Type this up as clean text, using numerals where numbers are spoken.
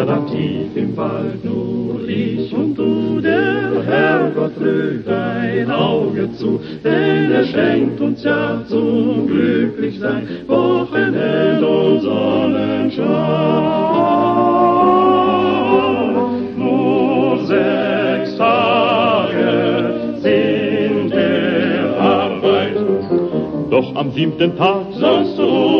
da tief im Wald nur ich und du, der Herrgott rührt ein Auge zu, denn er schenkt uns ja zum Glücklichsein Wochenend und Sonnenschein. Nur 6 Tage sind der Arbeit, doch am 7. Tag sollst du